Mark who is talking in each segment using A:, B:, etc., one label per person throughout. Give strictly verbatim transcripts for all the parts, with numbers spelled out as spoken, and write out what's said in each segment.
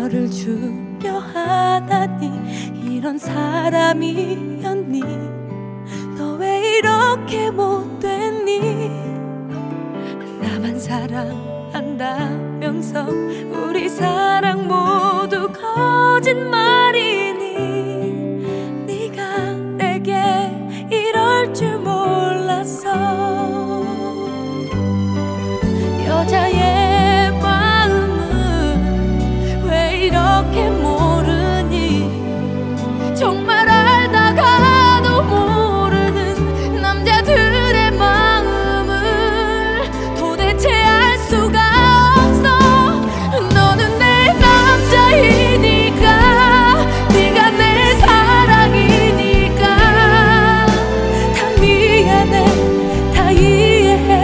A: 너를 주려 하다니 이런 사람이었니? 너 왜 이렇게 못됐니? 나만 사랑한다면서 우리 사랑 모두 거짓말이니? 네가 내게 이럴 줄 몰랐어. 여자의 마음은 왜 이렇게 모르니? 정말 알다가도 모르는 남자들의 마음을 도대체 알 수가 없어. 너는 내 남자이니까, 네가 내 사랑이니까 다 미안해, 다 이해해.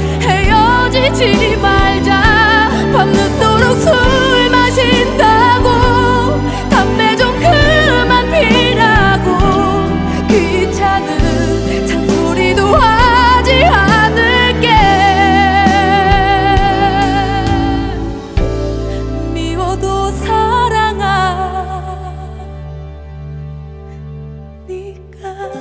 A: 헤어지지 말자. 밤늦도록 술 마신다고 담배 좀 그만 피라고 귀찮은 잔소리도 하지 않을게. 미워도 사랑하니까.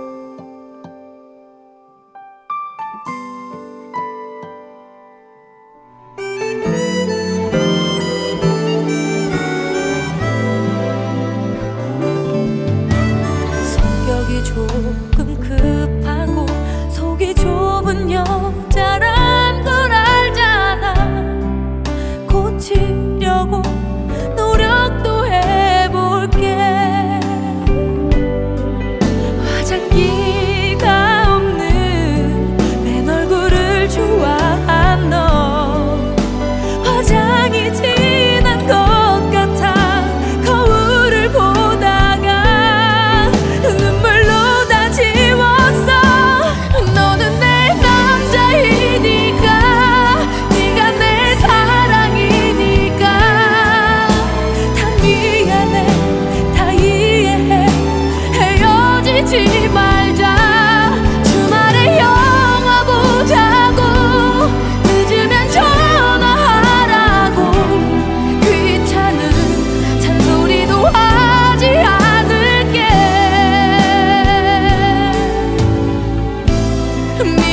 A: 성격이 조금 급하고 속이 좁은 여자란 걸 알잖아. 고치려고 노력도 해볼게. 화장기가 없는 내 얼굴을 좋아한 너. 화장이 진한 것 같아 거울을 보다가 눈물로 다 지웠어. 너는 내 남자이니까, 네가 내 사랑이니까 다 미안해, 다 이해해. 헤어지지 말자. 주말에 영화 보자고 늦으면 전화하라고 귀찮은 잔소리도 하지 않을게.